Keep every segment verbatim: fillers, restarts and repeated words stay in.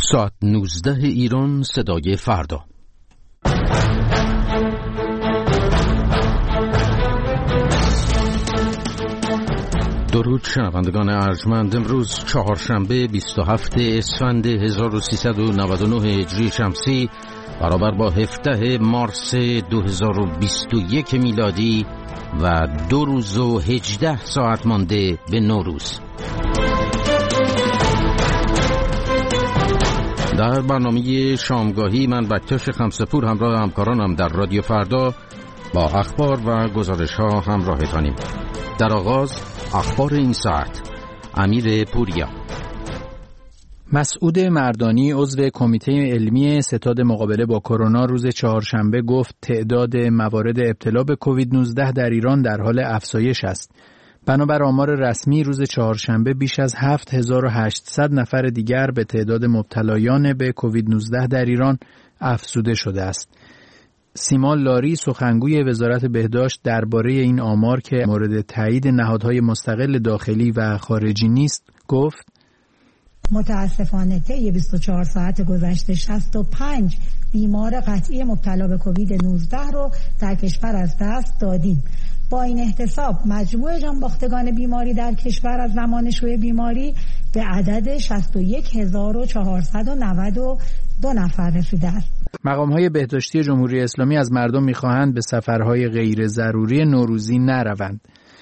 ساعت نوزده ایران، صدای فردا. درود شنوندگان ارجمند. امروز چهارشنبه بیست و هفتم اسفند هزار و سیصد و نود و نه هجری شمسی برابر با هفدهم مارس دو هزار و بیست و یک میلادی و دو روز و هجده ساعت مانده به نوروز. در برنامه شامگاهی من بکتاش خمسپور همراه همکارانم در رادیو فردا با اخبار و گزارش ها همراهتانیم. در آغاز اخبار این ساعت. امیر پوریا. مسعود مردانی عضو کمیته علمی ستاد مقابله با کرونا روز چهارشنبه گفت تعداد موارد ابتلا به کووید نوزده در ایران در حال افزایش است. بنابر آمار رسمی روز چهارشنبه بیش از هفت هزار و هشتصد نفر دیگر به تعداد مبتلایان به کووید نوزده در ایران افزوده شده است. سیما لاری سخنگوی وزارت بهداشت درباره این آمار که مورد تایید نهادهای مستقل داخلی و خارجی نیست گفت: متاسفانه طی بیست و چهار ساعت گذشته شصت و پنج بیمار قطعی مبتلا به کووید نوزده رو در کشور از دست دادیم. با این احتساب مجموع جانباختگان بیماری در کشور از زمان شیوع بیماری به عدد شصت و یک هزار و چهارصد و نود و دو نفر رسیده است. مقام‌های بهداشتی جمهوری اسلامی از مردم می‌خواهند به سفرهای غیر ضروری نوروزی نروند.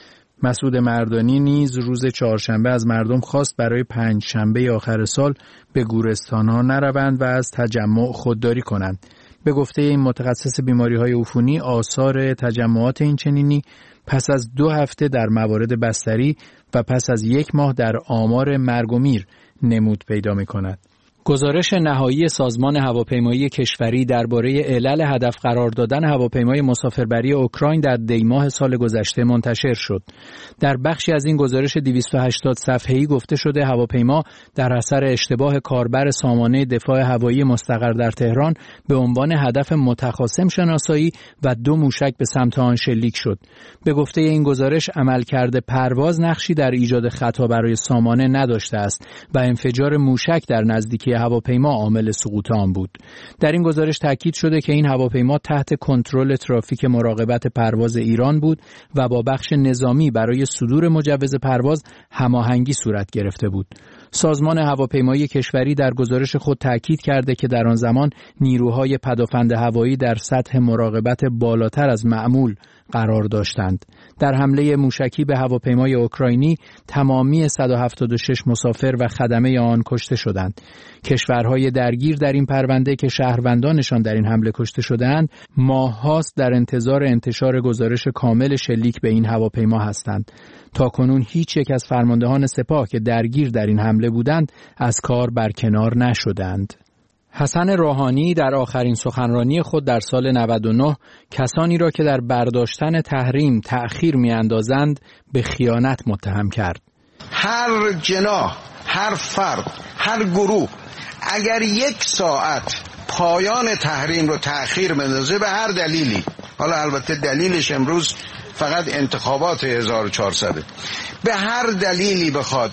مسعود مردانی نیز روز چهارشنبه از مردم خواست برای پنج شنبه آخر سال به گورستان‌ها نروند و از تجمع خودداری کنند. به گفته این متخصص بیماری‌های عفونی، آثار تجمعات این چنینی پس از دو هفته در موارد بستری و پس از یک ماه در آمار مرگ و میر نمود پیدا می‌کند. گزارش نهایی سازمان هواپیمایی کشوری درباره علل هدف قرار دادن هواپیمای مسافربری اوکراین در دیماه سال گذشته منتشر شد. در بخشی از این گزارش دویست و هشتاد صفحه‌ای گفته شده هواپیما در اثر اشتباه کاربر سامانه دفاع هوایی مستقر در تهران به عنوان هدف متخاصم شناسایی و دو موشک به سمت آن شلیک شد. به گفته این گزارش عملکرد پرواز نقشی در ایجاد خطا برای سامانه نداشته است و انفجار موشک در نزدیکی هواپیما عامل سقوط آن بود. در این گزارش تاکید شده که این هواپیما تحت کنترل ترافیک مراقبت پرواز ایران بود و با بخش نظامی برای صدور مجوز پرواز هماهنگی صورت گرفته بود. سازمان هواپیمایی کشوری در گزارش خود تاکید کرده که در آن زمان نیروهای پدافند هوایی در سطح مراقبت بالاتر از معمول قرار داشتند. در حمله موشکی به هواپیمای اوکراینی تمامی صد و هفتاد و شش مسافر و خدمه آن کشته شدند. کشورهای درگیر در این پرونده که شهروندانشان در این حمله کشته شدند، ماه‌هاست در انتظار انتشار گزارش کامل شلیک به این هواپیما هستند. تاکنون هیچ یک از فرماندهان سپاه که درگیر در این حمله بودند از کار برکنار نشدند. حسن روحانی در آخرین سخنرانی خود در سال نود و نه کسانی را که در برداشتن تحریم تأخیر می‌اندازند به خیانت متهم کرد. هر جناح، هر فرد، هر گروه اگر یک ساعت پایان تحریم رو تأخیر بندازه به هر دلیلی، حالا البته دلیلش امروز فقط انتخابات هزار و چهارصد، به هر دلیلی بخواد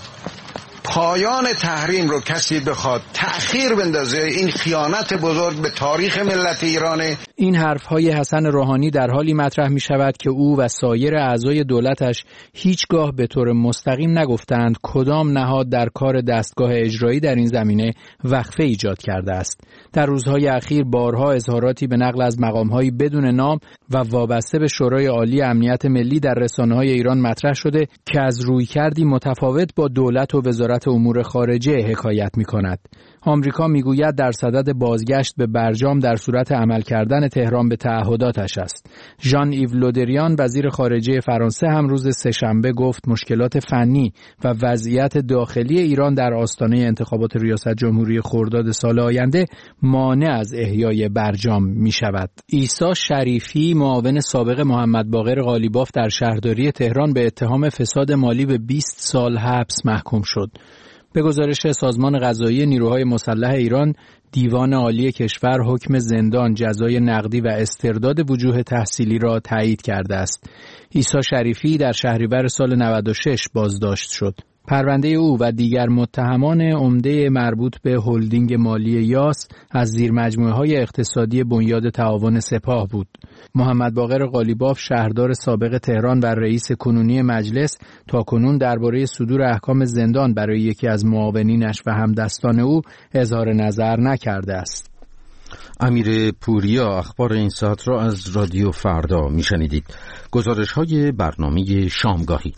پایان تحریم رو کسی بخواد تأخیر بندازه، این خیانت بزرگ به تاریخ ملت ایرانه. این حرفهای حسن روحانی در حالی مطرح می شود که او و سایر اعضای دولتش هیچگاه به طور مستقیم نگفتند کدام نهاد در کار دستگاه اجرایی در این زمینه وقفه ایجاد کرده است. در روزهای اخیر بارها اظهاراتی به نقل از مقام‌هایی بدون نام و وابسته به شورای عالی امنیت ملی در رسانه‌های ایران مطرح شده که از رویکردی متفاوت با دولت و وزارت امور خارجه حکایت می‌کند. آمریکا میگوید در صدد بازگشت به برجام در صورت عمل کردن تهران به تعهداتش است. ژان ایو لودریان وزیر خارجه فرانسه هم روز سه‌شنبه گفت مشکلات فنی و وضعیت داخلی ایران در آستانه انتخابات ریاست جمهوری خرداد سال آینده مانع از احیای برجام می شود. عیسی شریفی معاون سابق محمد باقر قالیباف در شهرداری تهران به اتهام فساد مالی به بیست سال حبس محکوم شد. به گزارش سازمان قضایی نیروهای مسلح ایران، دیوان عالی کشور حکم زندان، جزای نقدی و استرداد وجوه تحصیلی را تایید کرده است. عیسی شریفی در شهریور سال نود و شش بازداشت شد. پرونده او و دیگر متهمان عمده مربوط به هلدینگ مالی یاس از زیر مجموعه‌های اقتصادی بنیاد تعاون سپاه بود. محمد باقر قالیباف شهردار سابق تهران و رئیس کنونی مجلس تاکنون درباره صدور احکام زندان برای یکی از معاونینش و همدستان او اظهار نظر نکرده است. امیر پوریا اخبار این ساعت را از رادیو فردا میشنیدید. گزارش‌های برنامه شامگاهی.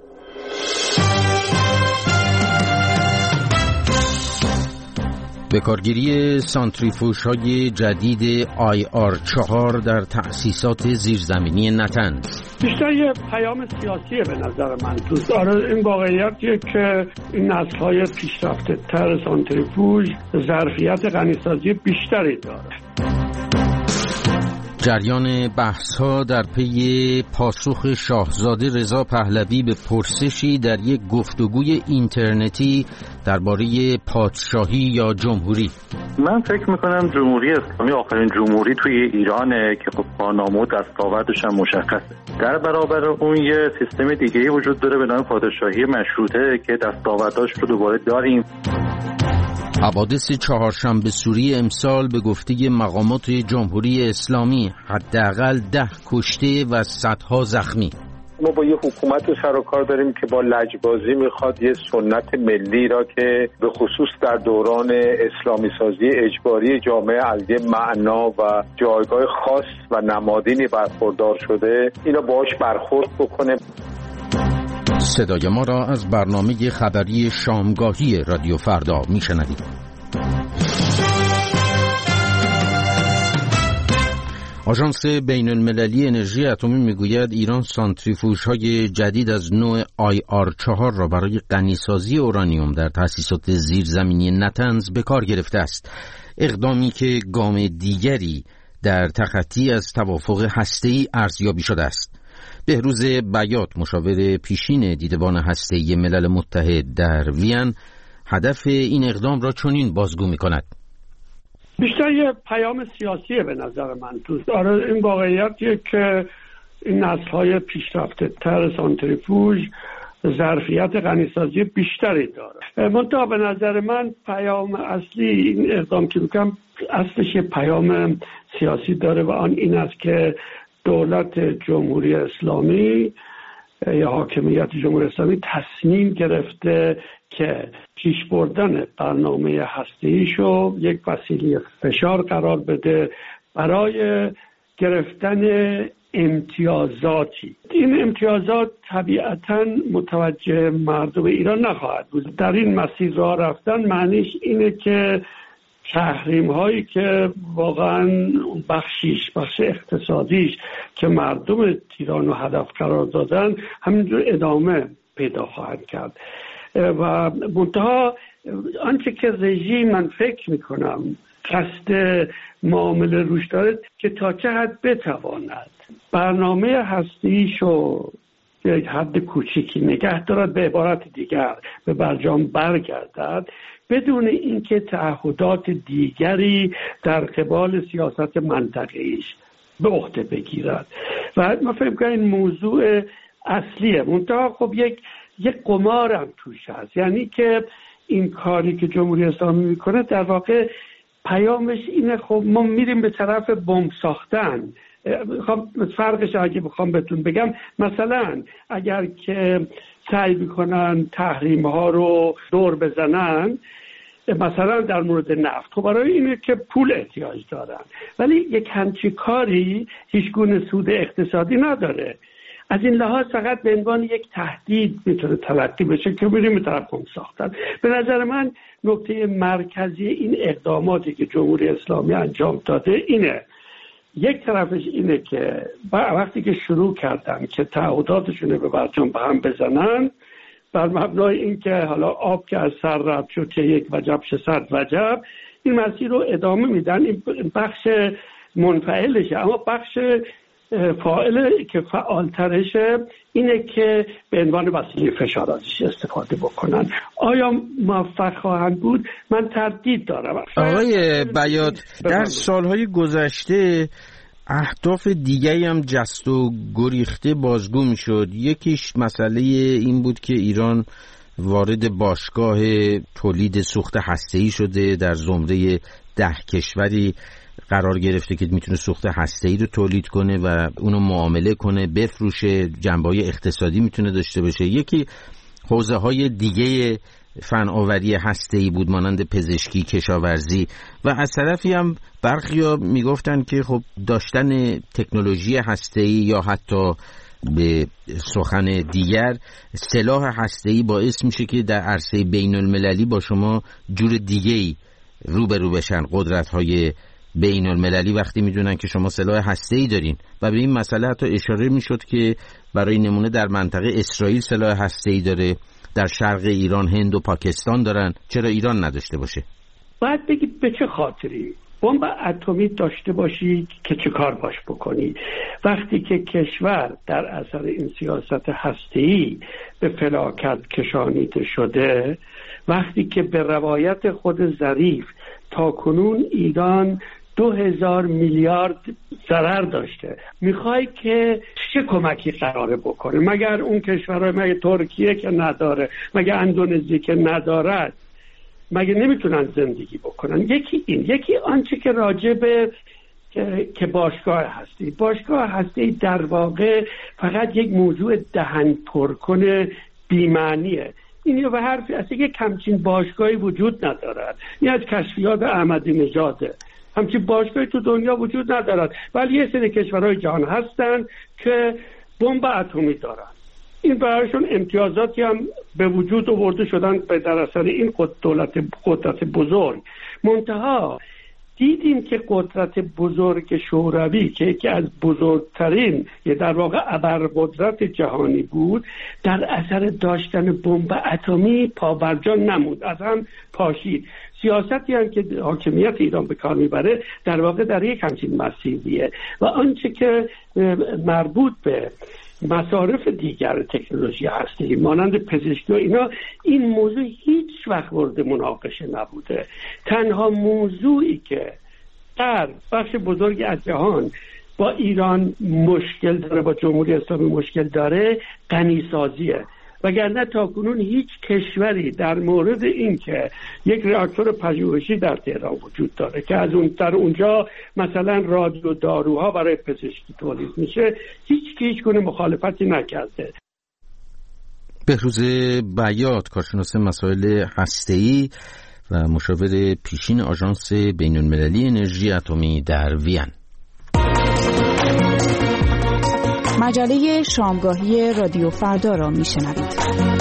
به کارگیری سانتریفوژهای جدید آی آر چهار در تأسیسات زیرزمینی نتنز. بیشتر یه پیام سیاسیه به نظر من تو. آره این واقعیتیه که این نسل‌های پیشرفته تر سانتریفوژ ظرفیت غنیسازی بیشتری داره. جریان بحث‌ها در پی پاسخ شاهزاده رضا پهلوی به پرسشی در یک گفتگوی اینترنتی درباره پادشاهی یا جمهوری. من فکر میکنم جمهوری اسلامی آخرین جمهوری توی ایرانه که خب با نام و دستاوردش هم مشخصه. در برابر اون یه سیستم دیگه‌ای وجود داره به نام پادشاهی مشروطه که دستاورداش رو دوباره داریم. حوادث چهارشنبه سوری امسال به گفته مقامات جمهوری اسلامی حداقل ده کشته و صدها زخمی. ما با یه حکومت سر و کار داریم که با لجبازی میخواد یه سنت ملی را که به خصوص در دوران اسلامی سازی اجباری جامعه از یه معنا و جایگاه خاص و نمادینی برخوردار شده اینا باهاش برخورد بکنه. صدای ما را از برنامه خبری شامگاهی رادیو فردا میشنوید. آژانس بین المللی انرژی اتمی میگوید ایران سانتریفوژهای جدید از نوع آی آر چهار را برای غنیسازی اورانیوم در تأسیسات زیرزمینی نتنز به کار گرفته است. اقدامی که گام دیگری در تخطی از توافق هسته‌ای ارزیابی شده است. بهروز بیات مشاور پیشین دیدبان هسته‌ای ملل متحد در وین هدف این اقدام را چنین بازگو می‌کند. بیشتر یه پیام سیاسیه به نظر من تو. آره این واقعیتیه که این نسل‌های پیشرفته تر سانتریفوژ ظرفیت غنیسازی بیشتری داره. منتها به نظر من پیام اصلی این اقدام که میگم اصلش یه پیام سیاسی داره و آن این است که دولت جمهوری اسلامی یا حاکمیت جمهوری اسلامی تصمیم گرفته که پیش بردن برنامه هسته‌ایشو یک وسیله فشار قرار بده برای گرفتن امتیازاتی. این امتیازات طبیعتاً متوجه مردم ایران نخواهد بود. در این مسیر راه رفتن معنیش اینه که تحریم هایی که واقعا بخشیش بخش اقتصادیش که مردم ایران رو هدف قرار دادن همینجور ادامه پیدا خواهد کرد و منتها آنچه که رژیم من فکر میکنم قصد معامله روش داره که تا چه حد بتواند برنامه هسته‌ایشو یک حد کوچیکی نگه دارد، به عبارت دیگر به برجام برگردد بدون اینکه تعهدات دیگری در قبال سیاست منطقه‌ایش به عهده بگیرد. و من فکر می‌کنم این موضوع اصلیه. منتها خب یک یک قمار هم توش هست، یعنی که این کاری که جمهوری اسلامی میکنه در واقع پیامش اینه خب ما میریم به طرف بمب ساختن. خب فرقش اگه بخوام بهتون بگم مثلا اگر که سعی میکنن تحریم ها رو دور بزنن مثلا در مورد نفت، خب برای اینه که پول احتیاج دارن، ولی یک همچی کاری هیچ گونه سود اقتصادی نداره. از این لحاظ فقط به عنوان یک تهدید میتونه تلقی بشه که بریم به طرف بمب ساختن. به نظر من نکته مرکزی این اقداماتی که جمهوری اسلامی انجام داده اینه، یک طرفش اینه که وقتی که شروع کردن که تعهداتشون به برجام به هم بزنن بر مبنای این که حالا آب که از سر رد شد چه یک وجب چه صد وجب، این مسیر رو ادامه میدن. این بخش منفعلشه، اما بخش فاعل که فعالترشه اینه که به عنوان وسیله فشاراتش استفاده بکنن. آیا موفق خواهند بود؟ من تردید دارم. آقای بیات در سالهای گذشته اهداف دیگری هم جست و گریخته بازگو می شد. یکیش مسئله این بود که ایران وارد باشگاه تولید سوخت هسته‌ای شده، در زمره ده کشوری قرار گرفته که میتونه سوخت هسته‌ای رو تولید کنه و اونو معامله کنه، بفروشه، جنبه‌های اقتصادی میتونه داشته باشه. یکی حوزه‌های دیگه فناوری هسته‌ای بود مانند پزشکی، کشاورزی و از طرفی هم برخیا میگفتن که خب داشتن تکنولوژی هسته‌ای یا حتی به سخن دیگر سلاح هسته‌ای باعث میشه که در عرصه بین المللی با شما جور دیگه‌ای روبرو بشن قدرت‌های بین المللی وقتی میدونن که شما سلاح هسته‌ای دارین. و به این مسئله حتی اشاره میشد که برای نمونه در منطقه اسرائیل سلاح هسته‌ای داره، در شرق ایران هند و پاکستان دارن، چرا ایران نداشته باشه؟ باید بگید به چه خاطری بمب اتمی داشته باشی که چه کار باش بکنی. وقتی که کشور در اثر این سیاست هسته‌ای به فلاکت کشانیده شده، وقتی که به روایت خود ظریف تا کنون ایران دو هزار میلیارد ضرر داشته، میخوای که چه کمکی قراره بکنه؟ مگر اون کشورهای، مگه ترکیه که نداره، مگه اندونزی که ندارد، مگه نمیتونن زندگی بکنن؟ یکی این، یکی آنچه که راجع به که, که باشگاه هستی باشگاه هستی در واقع فقط یک موضوع دهن پرکن بی‌معنیه. این به حرفی اصلا یک همچین باشگاهی وجود ندارد. این از کشفیات احمدی نژاده. همچین باشگاهی تو دنیا وجود ندارد، ولی یه سری کشورهای جهان هستن که بمب اتمی دارن. این برایشون امتیازاتی هم به وجود آورده شدن به در اثر این دولت قدرت بزرگ. منتها دیدیم که قدرت بزرگ شوروی که یکی از بزرگترین یه در واقع ابرقدرت جهانی بود، در اثر داشتن بمب اتمی پابرجا نمود، از هم پاشید. سیاستی هم که حاکمیت ایران به کار میبره در واقع در یک همچین مسیریه. و آنچه که مربوط به مصارف دیگر تکنولوژی هستی مانند پزشکی و اینا، این موضوع هیچ وقت مورد مناقشه نبوده. تنها موضوعی که در بخش بزرگی از جهان با ایران مشکل داره، با جمهوری اسلامی مشکل داره، غنیسازیه. وگرنه تاکنون هیچ کشوری در مورد این که یک راکتور پژوهشی در تهران وجود داره که از اون در اونجا مثلا رادیو داروها برای پزشکی تولید میشه، هیچ کی هیچ گونه مخالفتی نکرده. بهروز بیات، کارشناس مسائل هسته‌ای و مشاور پیشین آژانس بین‌المللی انرژی اتمی در وین. مجله شامگاهی رادیو فردا را میشنوید.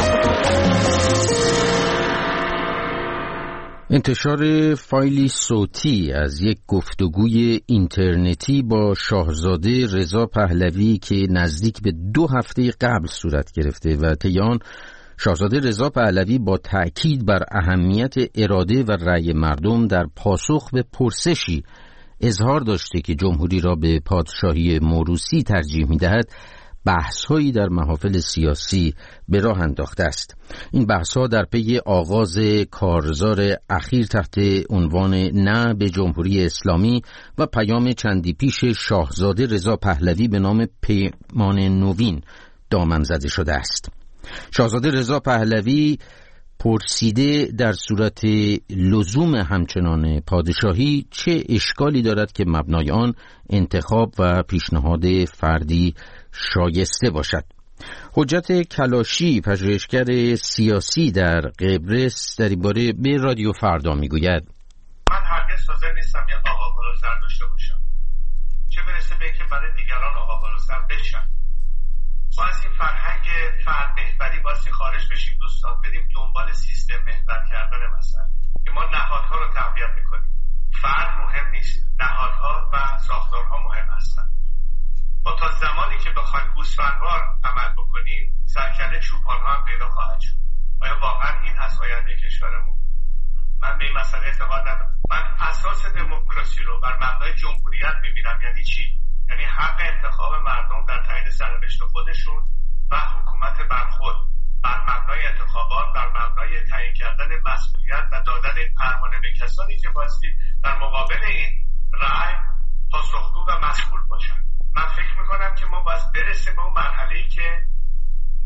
انتشار فایلی صوتی از یک گفتگوی اینترنتی با شاهزاده رضا پهلوی که نزدیک به دو هفته قبل صورت گرفته و طی آن شاهزاده رضا پهلوی با تأکید بر اهمیت اراده و رأی مردم در پاسخ به پرسشی اظهار داشته که جمهوری را به پادشاهی موروثی ترجیح می‌دهد، بحث‌هایی در محافل سیاسی به راه انداخته است. این بحث‌ها در پی آغاز کارزار اخیر تحت عنوان نه به جمهوری اسلامی و پیام چندی پیش شاهزاده رضا پهلوی به نام پیمان نوین دامن زده شده است. شاهزاده رضا پهلوی پرسیده در صورت لزوم همچنان پادشاهی چه اشکالی دارد که مبنای آن انتخاب و پیشنهاد فردی شایسته باشد. حجت کلاشی، پژوهشگر سیاسی در قبرس، در این باره به رادیو فردا میگوید: من هرگز حاضر نیستم یک آقا بالاسر داشته باشم، چه برسه به اینکه برای دیگران آقا بالاسر بشم. ما از این فرهنگ فرد محوری واسه خارج بشیم دوستان، بریم دنبال سیستم محور کردن مثلا که ما نهادها رو تقویت میکنیم. فرد مهم نیست، نهادها و ساختارها مهم هستن. ما تا زمانی که بخوایم گوسفندوار عمل بکنیم، سرکله چوپانها هم پیدا خواهد شد. آیا واقعا این هست آینده کشورمون؟ من به این مسئله اعتقاد ندارم. من اساس دموکراسی رو بر مبنای جمهوریت میبینم. یعنی چی؟ یعنی حق انتخاب مردم در تعیین سرنوشت خودشون و حکومت بر خود بر مبنای انتخابات، بر مبنای تعیین کردن مسئولیت و دادن پروانه به کسانی که بایستی در مقابل این رأی پاسخگو و مسئول باشن. من فکر میکنم که ما باید برسیم به اون مرحله‌ای که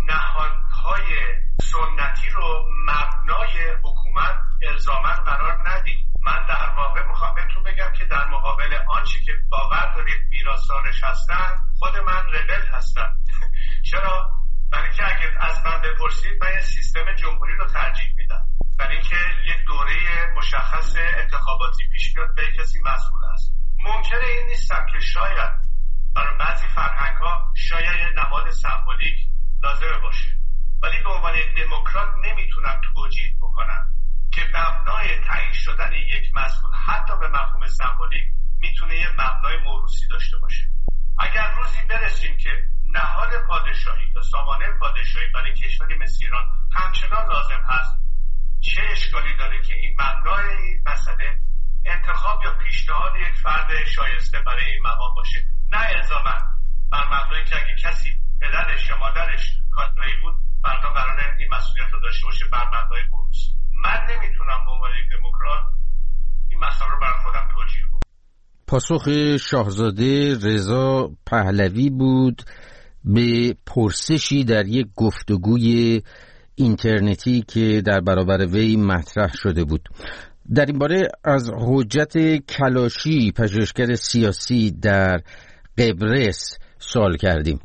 نهادهای سنتی رو مبنای حکومت الزاماً قرار ندید. من در واقع میخوام بهتون بگم که در مقابل آنچه که باور دارید میراثدارش هستن، خود من ربل هستم. چرا؟ برای اینکه اگر از من بپرسید من یه سیستم جمهوری رو ترجیح میدم، برای اینکه یک دوره مشخص انتخاباتی پیش بیاد به کسی مسئول است. ممکنه این نیستم که شاید برای بعضی فرهنگ‌ها شاید یه نماد سمبولیک لازمه باشه، ولی به عنوان دموکرات نمیتونم توجیه بکنم که مبنای تعیین شدن یک مسئول حتی به مفهوم سمبولیک میتونه یه مبنای موروثی داشته باشه. اگر روزی برسیم که نهاد پادشاهی یا سامانه پادشاهی برای کشوری مثل ایران همچنان لازم هست، چه اشکالی داره که این مبنای این مسئله انتخاب یا پیشنهاد یک فرد شایسته برای این مقام باشه، نه الزاما بر مبنایی که اگه کسی پدرش یا مادرش کارگاهی بود فردا قراره این مسئولیت رو داشته باشه بر مبنای موروثی. من نمیتونم به عنوان یک دموکرات این مسئله رو برای خودم توجیه کنم. پاسخ شاهزاده رضا پهلوی بود به پرسشی در یک گفتگوی اینترنتی که در برابر وی مطرح شده بود. در این باره از حجت کلاشی، پژوهشگر سیاسی در قبرس، سوال کردیم.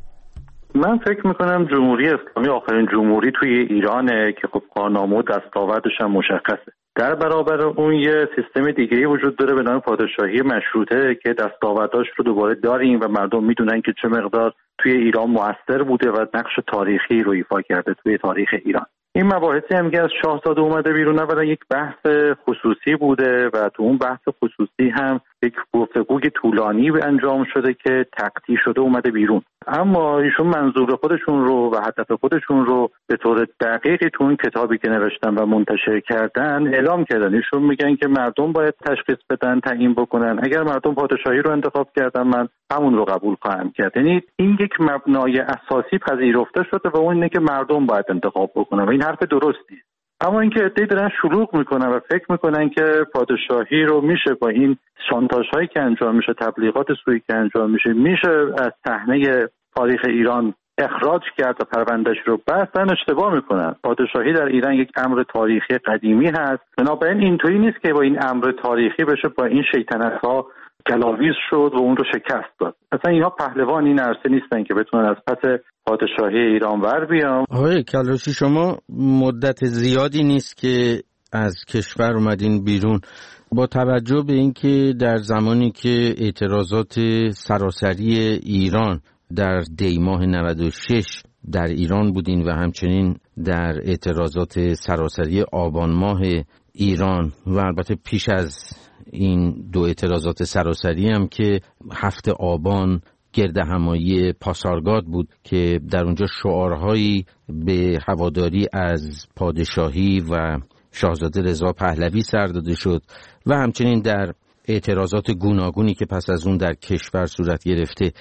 من فکر میکنم جمهوری اسلامی آخرین جمهوری توی ایرانه که خب قانون و دستاوردش هم مشخصه. در برابر اون یه سیستم دیگه‌ای وجود داره به نام پادشاهی مشروطه که دستاورداش رو دوباره داریم و مردم میدونن که چه مقدار توی ایران مؤثر بوده و نقش تاریخی رو ایفا کرده توی تاریخ ایران. این مباحثی هم که از شاهزاده اومده بیرون اولا یک بحث خصوصی بوده و تو اون بحث خصوصی هم یک گفتگوی طولانی انجام شده که تقطیع شده اومده بیرون. اما ایشون منظور خودشون رو و هدف خودشون رو به طور دقیقی تو اون کتابی که نوشتن و منتشر کردن اعلام کردن. ایشون میگن که مردم باید تشخیص بدن، تعیین بکنن. اگر مردم پادشاهی رو انتخاب کردن من همون رو قبول خواهم کرد. یعنی این یک مبنای اساسی پذیرفته شده و اون اینه که مردم باید انتخاب بکنن و این حرف درستی. اما اینکه عده‌ای دارن شلوغ میکنن و فکر میکنن که پادشاهی رو میشه با این شانتاژ هایی که انجام میشه، تبلیغات سویی که انجام میشه، میشه از صحنه تاریخ ایران اخراج کرد و پروندهش رو بستن، اشتباه میکنن. پادشاهی در ایران یک امر تاریخی قدیمی هست. بنابراین اینطوری نیست که با این امر تاریخی بشه با این شیطنت ها گلاویز شد و اون رو شکست داد. اصلا اینها پهلوان این عرصه نیستن که بتونن از پس پادشاهی ایران ور بیان. آقای کلاشی، شما مدت زیادی نیست که از کشور اومدین بیرون. با توجه به اینکه در زمانی که اعتراضات سراسری ایران در دی ماه نود و شش در ایران بودین و همچنین در اعتراضات سراسری آبان ماه ایران و البته پیش از این دو اعتراضات سراسری هم که هفته آبان گرد همایی پاسارگاد بود که در اونجا شعارهایی به هواداری از پادشاهی و شاهزاده رضا پهلوی سر داده شد و همچنین در اعتراضات گوناگونی که پس از اون در کشور صورت گرفته.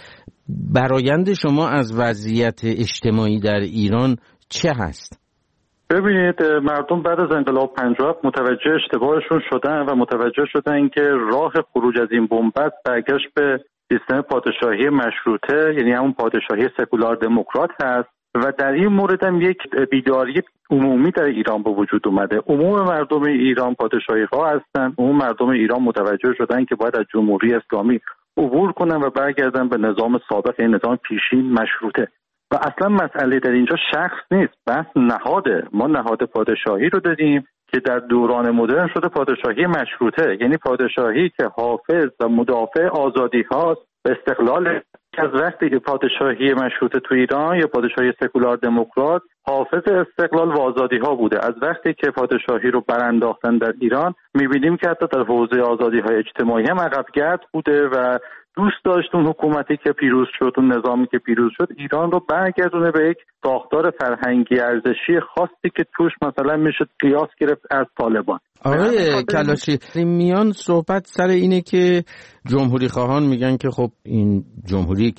برآیند شما از وضعیت اجتماعی در ایران چه هست؟ ببینید، مردم بعد از انقلاب پنجاه و هفت متوجه اشتباهشون شدن و متوجه شدن که راه خروج از این بنبست برگشت به سیستم پادشاهی مشروطه، یعنی همون پادشاهی سکولار دموکرات هست و در این مورد هم یک بیداری عمومی در ایران به وجود اومده. عموم مردم ایران پادشاهی ها هستن. عموم مردم ایران متوجه شدن که باید از جمهوری اسلامی عبور کنن و برگردن به نظام سابق، این نظام پیشین مشروطه. و اصلا مسئله در اینجا شخص نیست، بس نهاده. ما نهاد پادشاهی رو داریم که در دوران مدرن شده پادشاهی مشروطه، یعنی پادشاهی که حافظ و مدافع آزادی هاست و استقلال. از وقتی که پادشاهی مشروطه تو ایران یا پادشاهی سکولار دموکرات حافظ استقلال و آزادی ها بوده. از وقتی که پادشاهی رو برانداختن در ایران میبینیم که حتی در حوزه آزادی های اجتماعی هم عقبگرد بوده و دوست داشت اون حکومتی که پیروز شد، اون نظامی که پیروز شد، ایران رو برگردونه به یک ساختار فرهنگی ارزشی خاصی که توش مثلا میشه قیاس گرفت از طالبان. آقای کلاشی، میان صحبت سر اینه که جمهوری خواهان میگن که خب این جمهوری که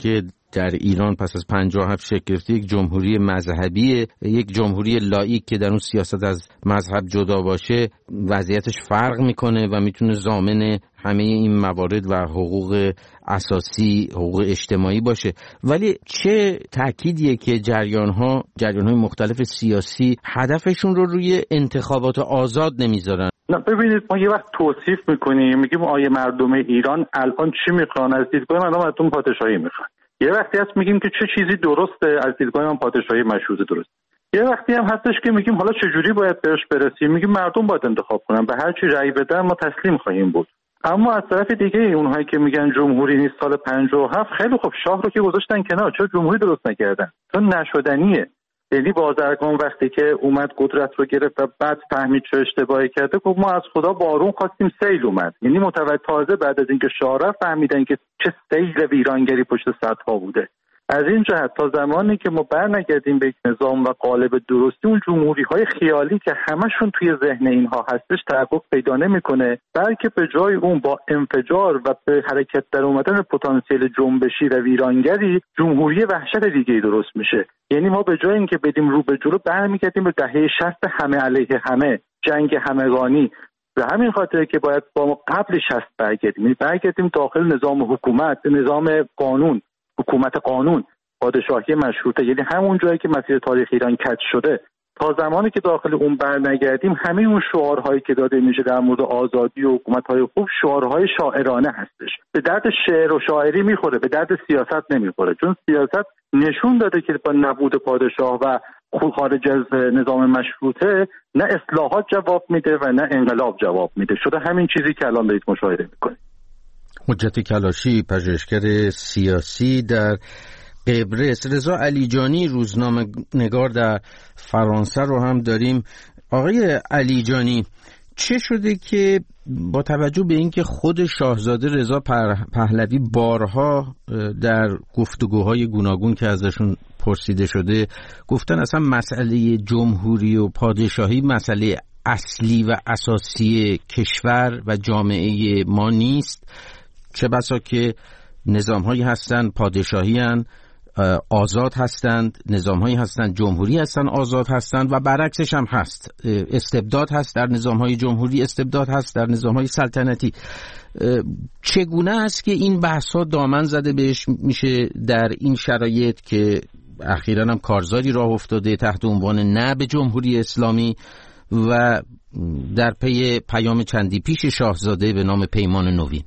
در ایران پس از پنجاه و هفت شکل گرفته یک جمهوری مذهبی، یک جمهوری لاییک که در اون سیاست از مذهب جدا باشه وضعیتش فرق میکنه و میتونه ضامن همه این موارد و حقوق اساسی، حقوق اجتماعی باشه. ولی چه تأکیدیه که جریان‌ها جریان‌های مختلف سیاسی هدفشون رو روی انتخابات آزاد نمیذارن؟ نه ببینید، ما یه وقت توصیف میکنیم میگیم آیه مردم ایران الان چی میخوان؟ از دیدگاه مردم مردم پادشاهی میخوان. یه وقتی هست میگیم که چه چیزی درسته، از دیدگاه من پادشاهی مشروطه درست. یه وقتی هم هستش که میگیم حالا چه جوری باید بهش برسیم، میگیم مردم باید انتخاب کنن، به هر چی رأی بدن ما تسلیم خواهیم بود. اما از طرف دیگه اونهایی که میگن جمهوری نیست سال پنجاه و هفت، خیلی خوب شاه رو که گذاشتن کنار، چرا جمهوری درست نکردن؟ چون نشدنیه. یعنی بازرگان وقتی که اومد قدرت رو گرفت و بعد فهمید چه اشتباهی کرده، گفت ما از خدا بارون خواستیم سیل اومد. یعنی متوجه تازه بعد از اینکه شاه رفت فهمیدن که چه سیل ویرانگری پشت سدها بوده. از این جهت تا زمانی که ما برنگردیم به یک نظام و قالب درستی، اون جمهوری‌های خیالی که همشون توی ذهن اینها هستش تحقق پیدا نمی‌کنه، بلکه به جای اون با انفجار و به حرکت در اومدن پتانسیل جنبشی و ویرانگری جمهوری وحشت دیگه درست میشه. یعنی ما به جای اینکه بدیم رو به جلو برمیگردیم به دهه شصت همه علیه همه، جنگ همگانی. به همین خاطر که باید با ما قبل شصت برگردیم، یعنی برگردیم داخل نظام حکومت، نظام قانون، حکومت قانون، پادشاهی مشروطه، یعنی همون جایی که مسیر تاریخ ایران کج شده. تا زمانی که داخل اون برنگردیم همه اون شعارهایی که داده میشه در مورد آزادی و حکومت‌های خوب شعارهای شاعرانه هستش، به درد شعر و شاعری میخوره، به درد سیاست نمیخوره. چون سیاست نشون داده که با نبود پادشاه و خارج از نظام مشروطه نه اصلاحات جواب میده و نه انقلاب جواب میده. شده همین چیزی که الان دارید مشاهده میکنید. حجت کلاشی، پژوهشگر سیاسی در قبرس. رضا علیجانی، روزنامه نگار در فرانسه رو هم داریم. آقای علیجانی، چه شده که با توجه به اینکه خود شاهزاده رضا پهلوی بارها در گفتگوهای گوناگون که ازشون پرسیده شده گفتن اصلا مسئله جمهوری و پادشاهی مسئله اصلی و اساسی کشور و جامعه ما نیست، چه بسا که نظام‌هایی هستند پادشاهی هستند آزاد هستند، نظام‌هایی هستند جمهوری هستند آزاد هستند و برعکسش هم هست. استبداد هست در نظام‌های جمهوری، استبداد هست در نظام‌های سلطنتی. چگونه است که این بحث‌ها دامن زده بهش میشه در این شرایط که اخیراً هم کارزاری راه افتاده تحت عنوان نه به جمهوری اسلامی و در پی پیام چندی پیش شاهزاده به نام پیمان نوین؟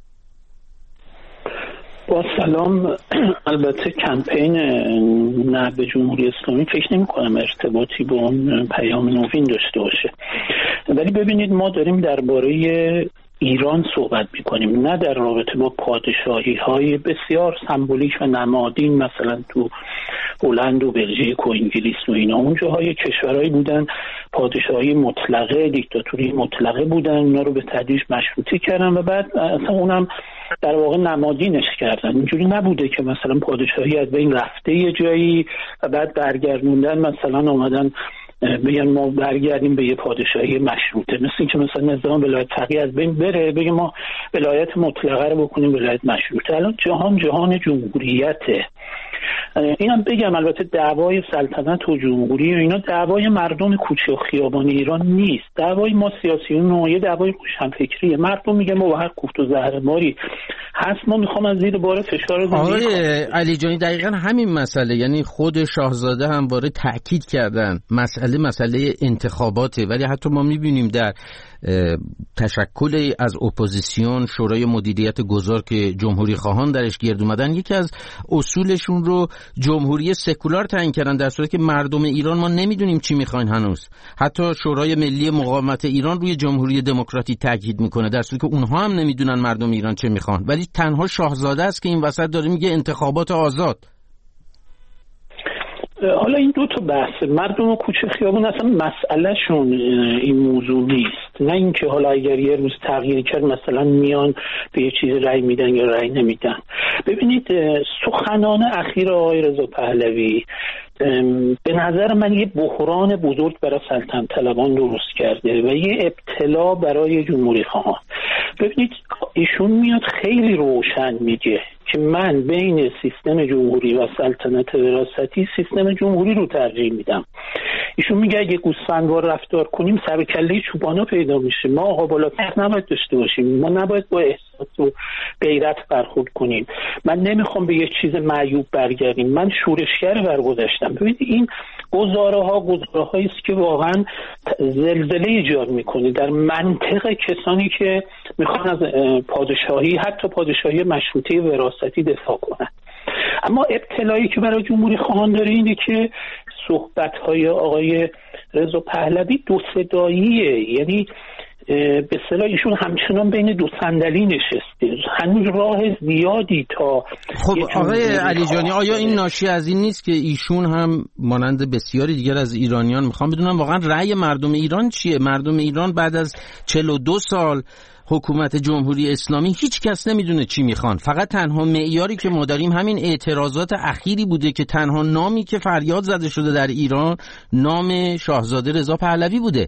با سلام. البته کمپین نه به جمهوری اسلامی فکر نمی کنم ارتباطی با اون پیام نوین داشته باشه، ولی ببینید ما داریم درباره ایران صحبت می کنیم، نه در رابطه با پادشاهی های بسیار سمبولیک و نمادین، مثلا تو هلند و بلژیک و انگلیس و اینا. اونجاهای کشورهایی بودن پادشاهی مطلقه، دیکتاتوری مطلقه بودن، اونا رو به تدریج مشروطه کردن و بعد اصلا اونم در واقع نمادینش کردن. اینجوری نبوده که مثلا پادشاهی از بین رفته یه جایی و بعد برگردوندن مثلا اومدن بگن ما برگردیم به یه پادشاهی مشروطه، مثل اینکه مثلا نظام ولایت فقیه از بین بره بگیم ما ولایت مطلقه رو بکنیم ولایت مشروطه. الان جهان جهان جمهوریته. اینم بگم البته دعوای سلطنت و جمهوری و اینا دعوای مردم کوچه و خیابان ایران نیست، دعوای ما سیاسیون و یه دعوای روشنفکریه. مردم میگن ما با هر کوفت و زهرماری هست ما میخوام از زیر بار فشار زندگی. آقای علیجانی دقیقاً همین مسئله، یعنی خود شاهزاده هم وارد تاکید کردن مسئله مسئله انتخاباته، ولی حتی ما میبینیم در تشکل از اپوزیسیون شورای مدیریت گذار که جمهوری خواهان درش گرد اومدن یکی از اصولشون رو جمهوری سکولار تعیین کردن، در صورتی که مردم ایران ما نمیدونیم چی میخواین هنوز. حتی شورای ملی مقاومت ایران روی جمهوری دموکراتیک تاکید میکنه در صورتی که اونها هم نمیدونن مردم ایران چه میخوان، ولی تنها شاهزاده است که این وسط داره میگه انتخابات آزاد. حالا این دو تا بحث مردم و کوچه خیابون اصلا مسئله شون این موضوع نیست، نه اینکه حالا اگر یه روز تغییر کرد مثلا میان به یه چیز رأی میدن یا رأی نمیدن. ببینید سخنان اخیر آقای رضا پهلوی به نظر من یه بحران بزرگ برای سلطنت طلبان درست کرده و یه ابتلا برای جمهوری خواهان. ببینید ایشون میاد خیلی روشن میگه که من بین سیستم جمهوری و سلطنت وراثتی سیستم جمهوری رو ترجیح میدم. ایشون میگه اگه گوسفندوار رفتار کنیم سر و کله چوپانا پیدا میشه. ما آقا بالاتر نباید داشته باشیم، ما نباید با احساس و غیرت برخورد کنیم. من نمیخوام به یک چیز معیوب برگردیم، من شورشگر برگذشتم. ببینید این گزاره ها گزاره هایی است که واقعا زلزله ایجاد میکنه در منطق کسانی که میخوان از پادشاهی، حتی پادشاهی مشروطه وراثتی دفاع کنن. اما ابتلایی که برای جمهوری خواهان داره اینه که صحبت‌های آقای رضا پهلوی دو صداییه، یعنی به اصطلاح ایشون همچنان بین دو صندلی نشسته، هنوز راه زیادی تا. خب آقای علی جانی، آیا این ناشی از این نیست که ایشون هم مانند بسیاری دیگر از ایرانیان میخوام بدونم واقعا رأی مردم ایران چیه؟ مردم ایران بعد از چهل و دو سال حکومت جمهوری اسلامی هیچ کس نمیدونه چی میخوان. فقط تنها معیاری که ما داریم همین اعتراضات اخیری بوده که تنها نامی که فریاد زده شده در ایران نام شاهزاده رضا پهلوی بوده.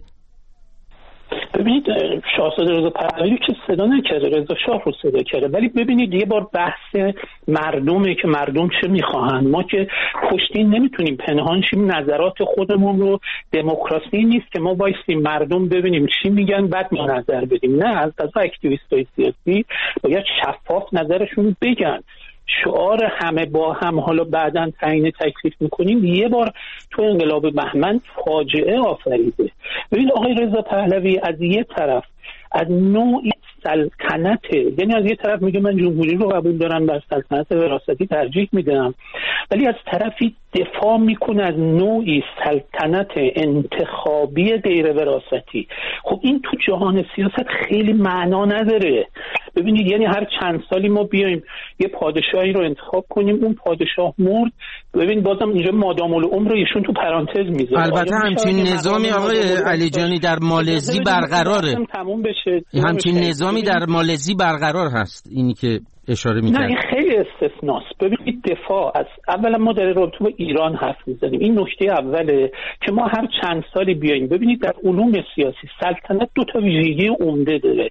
ببینید شاهزاده رضا پهلوی که صدا نکرده، رضا شاه رو صدا کرده. ولی ببینید یه بار بحث مردمه که مردم چه میخواهند. ما که پشتین نمیتونیم پنهان شیم نظرات خودمون رو. دموکراسی نیست که ما وایسیم مردم ببینیم چی میگن بعد ما نظر بدیم. نه، از از اکتیویستای سیاسی باید شفاف نظرشون بگن. شعار همه با هم حالا بعداً تعیین تکلیف میکنیم یه بار تو انقلاب بهمن فاجعه آفریده. ببین آقای رضا پهلوی از یه طرف از نوعی سلطنته، یعنی از یه طرف میگه من جمهوری رو قبول دارم بر سلطنت وراثتی ترجیح میدم، ولی از طرفی دفاع میکنه از نوعی سلطنت انتخابی غیر وراثتی. خب این تو جهان سیاست خیلی معنا نداره. ببینید یعنی هر چند سالی ما بیایم یه پادشاهی رو انتخاب کنیم، اون پادشاه مرد، ببین بازم اینجا مادام العمر رو ایشون تو پرانتز میذاره. البته همچین نظامی آقای علی جانی در مالزی برقراره، همچین نظامی در مالزی برقرار هست، اینی که اشاره می‌کنید. نه این خیلی استثناست. ببینید دفاع از اولا ما در رابطه با ایران حرف می‌زنیم، این نکته اوله که ما هر چند سالی بیایم. ببینید در علوم سیاسی سلطنت دو تا ویژگی عمده داره،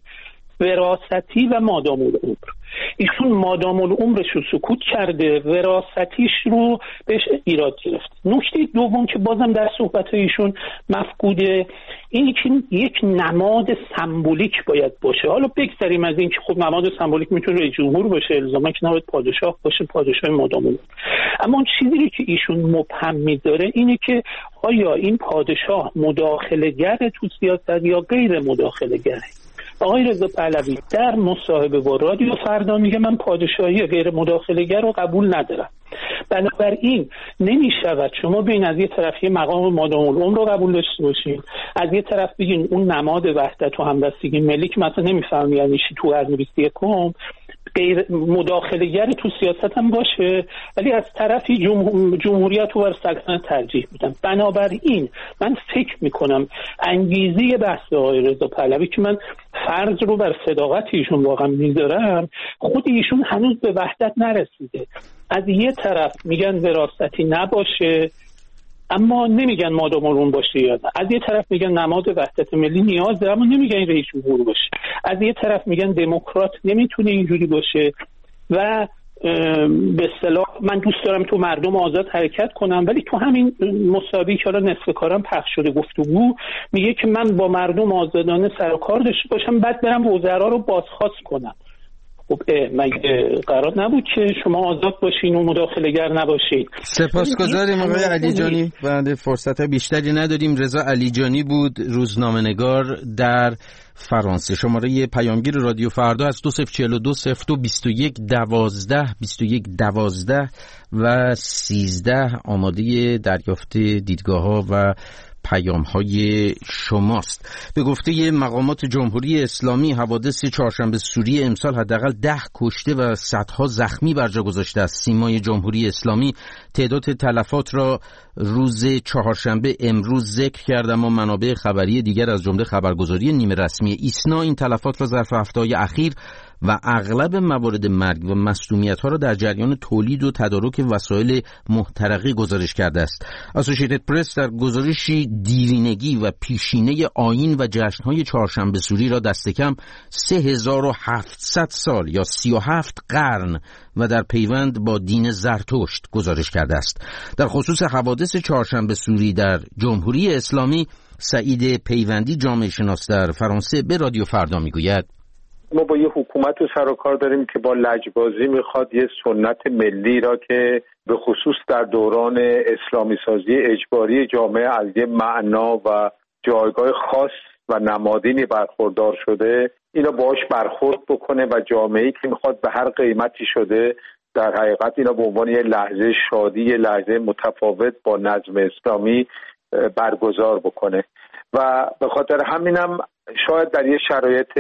وراثتی و مادام العمر. ایشون مادام العمرش رو سکوت کرده، وراثتیش رو بهش ایراد گرفت. نکته دوم که بازم در صحبت‌های ایشون مفقوده اینی که یک نماد سمبولیک باید باشه. حالا بگذاریم از این که خب نماد سمبولیک میتونه رئیس جمهور باشه، الزاما که نباید پادشاه باشه، پادشاه مادام العمر. اما اون چیزی که ایشون مبهم می‌داره اینه که آیا این پادشاه مداخله‌گر تو سیاست یا غیر مداخله‌گره. آقای رضا پهلوی در مصاحبه با رادیو فردا میگه من پادشاهی غیر مداخله‌گر رو قبول ندارم. بنابراین نمیشود شما بین از یه طرف یه مقام مادام العمر رو قبول داشته باشین، از یه طرف بگین اون نماد وحدت و همبستگی ملی که مثلا نمیفهم یعنی چی تو قرن بیست و یکم غیر مداخله‌گر تو سیاست هم باشه، ولی از طرفی جمهور... جمهوریت رو بر سلطنت ترجیح میدن. بنابراین من فکر میکنم انگیزه بحث آقای رضا پهلوی که من فرض رو بر صداقت ایشون واقعا میذارم، خود ایشون هنوز به وحدت نرسیده. از یه طرف میگن وراثتی نباشه اما نمیگن مادام العمر باشه، یا از یه طرف میگن نماد وحدت ملی نیاز داره اما نمیگن رئیس جمهور باشه، از یه طرف میگن دموکرات نمیتونه اینجوری باشه و به اصطلاح من دوست دارم تو مردم آزاد حرکت کنم، ولی تو همین مصاحبه‌ای که حالا نصف کارم پخش شده گفتگو میگه که من با مردم آزادانه سر و کار داشته باشم بعد برم وزرا رو بازخواست کنم. خب مگه قرار نبود که شما آزاد باشین و مداخله‌گر نباشین؟ سپاسگزاریم آقای علی جانی، بعد فرصت بیشتری نداریم. رضا علی جانی بود، روزنامه‌نگار در فرانسه. شماره پیامگیر رادیو فردا از دو صفر چهل و دو صفر دو بیست و یک دوازده بیست و یک دوازده و سیزده آماده دریافت دیدگاه‌ها و پیام‌های شماست. به گفته مقامات جمهوری اسلامی حوادث چهارشنبه سوری امسال حداقل ده کشته و صدها زخمی بر جا گذاشته است. سیمای جمهوری اسلامی تعداد تلفات را روز چهارشنبه امروز ذکر کرد، اما منابع خبری دیگر از جمله خبرگزاری نیمه رسمی ایسنا این تلفات را ظرف هفته‌های اخیر و اغلب موارد مرگ و مصدومیت‌ها را در جریان تولید و تدارک وسایل محترقی گزارش کرده است. اسوسییتد پرس در گزارشی دیرینگی و پیشینه آیین و جشن‌های چهارشنبه سوری را دست کم سه هزار و هفتصد سال یا سی و هفت قرن و در پیوند با دین زرتشت گزارش کرده است. در خصوص حوادث چهارشنبه سوری در جمهوری اسلامی، سعید پیوندی جامعه شناس در فرانسه به رادیو فردا میگوید: ما با یه حکومت سر و کار داریم که با لجبازی میخواد یه سنت ملی را که به خصوص در دوران اسلامی سازی اجباری جامعه از یه معنا و جایگاه خاص و نمادینی برخوردار شده، اینا باش برخورد بکنه و جامعه‌ای که میخواد به هر قیمتی شده در حقیقت اینا به عنوان یه لحظه شادی، یه لحظه متفاوت با نظم اسلامی برگزار بکنه. و به خاطر همینم شاید در یه شرایط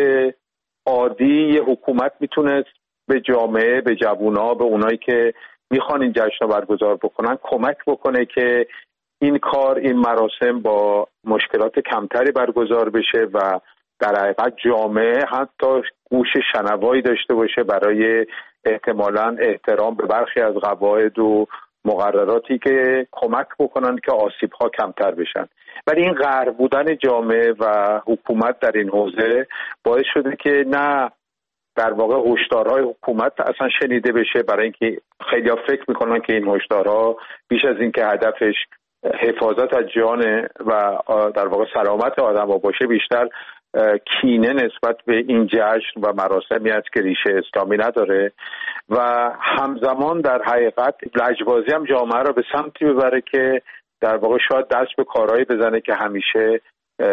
عادی یه حکومت میتونه به جامعه، به جوونا، به اونایی که میخوان این جشن برگزار بکنن کمک بکنه که این کار، این مراسم با مشکلات کمتری برگزار بشه و در حقیقت جامعه حتی گوش شنوایی داشته باشه برای احتمالاً احترام به برخی از قواعد و مقرراتی که کمک بکنن که آسیب‌ها کمتر بشن. ولی این غرق بودن جامعه و حکومت در این حوزه باعث شده که نه در واقع هشدارهای حکومت اصلا شنیده بشه، برای اینکه خیلی‌ها فکر میکنن که این هشدارها بیش از این که هدفش حفاظت از جان و در واقع سلامت آدم‌ها باشه، بیشتر کینه نسبت به این جشن و مراسمی است که ریشه اسلامی نداره و همزمان در حقیقت لجبازی هم جامعه را به سمتی ببره که در واقع شاید دست به کارهایی بزنه که همیشه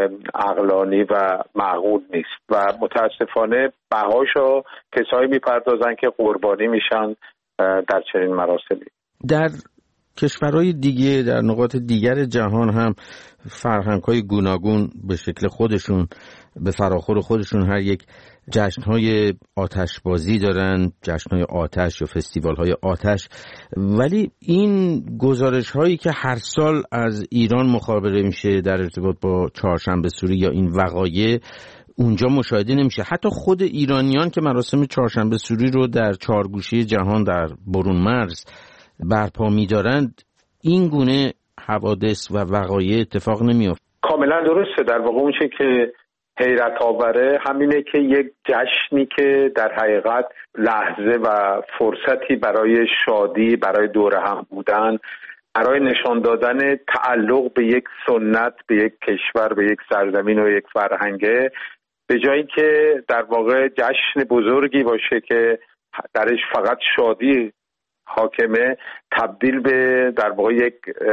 عقلانی و معقول نیست و متاسفانه بهاشو کسایی میپردازن که قربانی میشن در چنین مراسمی. در کشورهای دیگه، در نقاط دیگر جهان هم فرهنگ‌های گوناگون به شکل خودشون، به فراخور خودشون هر یک جشن‌های آتشبازی دارن، جشن‌های آتش یا فستیوال‌های آتش. ولی این گزارش‌هایی که هر سال از ایران مخابره میشه در ارتباط با چهارشنبه سوری یا این وقایع اونجا مشاهده نمیشه. حتی خود ایرانیان که مراسم چهارشنبه سوری رو در چهار گوشه جهان در برون مرز برپا می‌دارند، این گونه حوادث و وقایع اتفاق نمی‌افته. کاملا درسته. در واقع اون چه که حیرت آوره همینه که یک جشنی که در حقیقت لحظه و فرصتی برای شادی، برای دور هم بودن، برای نشان دادن تعلق به یک سنت، به یک کشور، به یک سرزمین و یک فرهنگه، به جایی که در واقع جشن بزرگی باشه که درش فقط شادی حاکمه، تبدیل به در واقع یک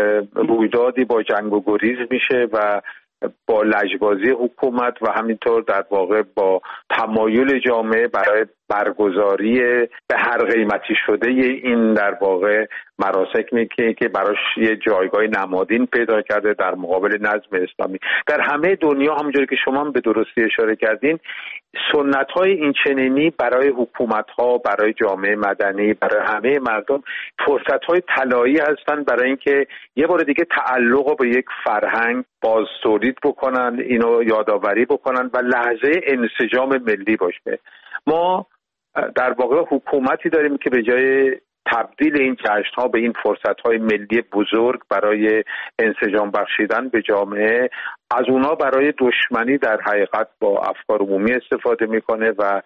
رویدادی با جنگ و گریز میشه و با لجبازی حکومت و همینطور در واقع با تمایل جامعه برای برگزاری به هر قیمتی شده این در واقع مراسمی که که براش یه جایگاه نمادین پیدا کرده در مقابل نظم اسلامی. در همه دنیا همونجوری که شما به درستی اشاره کردین، سنت‌های این چنینی برای حکومت‌ها، برای جامعه مدنی، برای همه مردم فرصت‌های طلایی هستند برای اینکه یه بار دیگه تعلق رو به یک فرهنگ باز تولید بکنن، اینو یادآوری بکنن و لحظه انسجام ملی باشه. ما در واقع حکومتی داریم که به جای تبدیل این جشن‌ها به این فرصت‌های ملی بزرگ برای انسجام بخشیدن به جامعه، از اونا برای دشمنی در حقیقت با افکار عمومی استفاده میکنه و